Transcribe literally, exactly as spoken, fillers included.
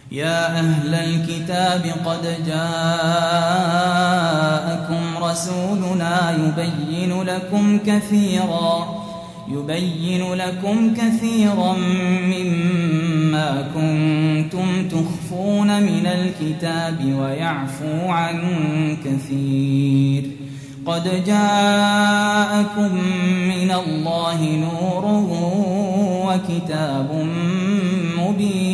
يا أهل الكتاب قد جاءكم رسولنا يبين لكم كثيرا يبين لكم كثيرا مما كنتم تخفون من الكتاب ويعفو عن كثير. قد جاءكم من الله نور وكتاب مبين